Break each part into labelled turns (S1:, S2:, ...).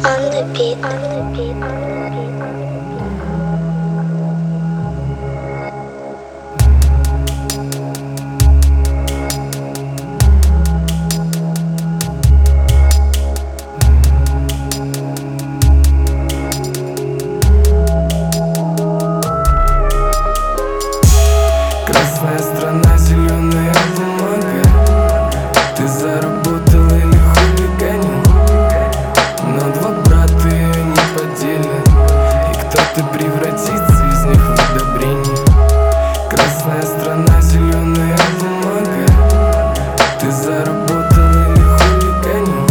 S1: On the beat, on the beat, on the beat.
S2: Красная страна, зеленая бумага. Ты заработал или хулиганил? Но два брата ее не поделят, и кто-то превратится из них в удобрение. Красная страна, зеленая бумага. Ты заработал или хулиганил?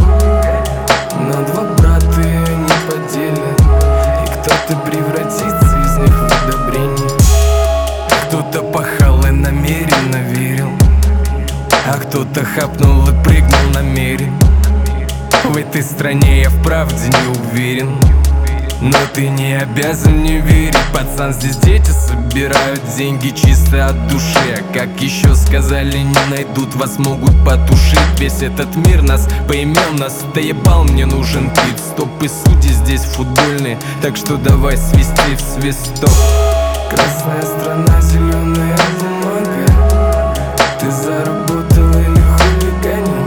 S2: Но два брата ее не поделят, и кто-то превратится из них в удобрение. Кто-то пахал и намеренно верил, а кто-то хапнул и прыгнул намерен. В этой стране я в правде не уверен, но ты не обязан не верить. Пацан, здесь дети собирают деньги чисто от души. А как еще сказали, не найдут, вас могут потушить. Весь этот мир нас поимел, нас доебал, мне нужен пит-стоп. И судьи здесь футбольные, так что давай свисти в свисток. Красная страна, зеленая бумага. Ты заработал или хулиганил?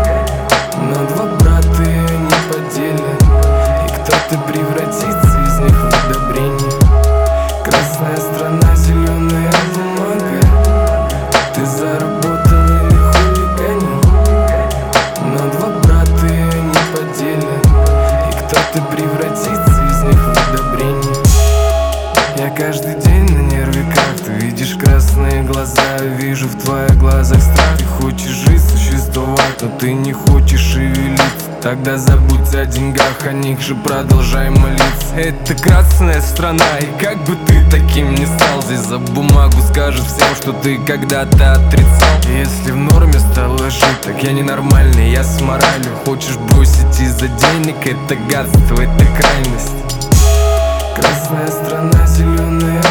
S2: Но два брата ее не поделят, и кто-то превратится из них в удобрение. Красная страна, зеленая бумага. Ты заработал или хулиганил? Но два брата ее не поделят, и кто-то превратится из них в удобрение. Я каждый день на нерве, как ты видишь красные глаза. Вижу в твоих глазах страх. Ты хочешь жить, существовать, но ты не хочешь шевелиться. Тогда забудь о деньгах, о них же продолжай молиться. Это красная страна, и как бы ты таким не стал, здесь за бумагу скажут всем, что ты когда-то отрицал. Если в норме стало жить, так я ненормальный, я с моралью. Хочешь бросить из-за денег, это гадство, это крайность. Красная страна, зеленая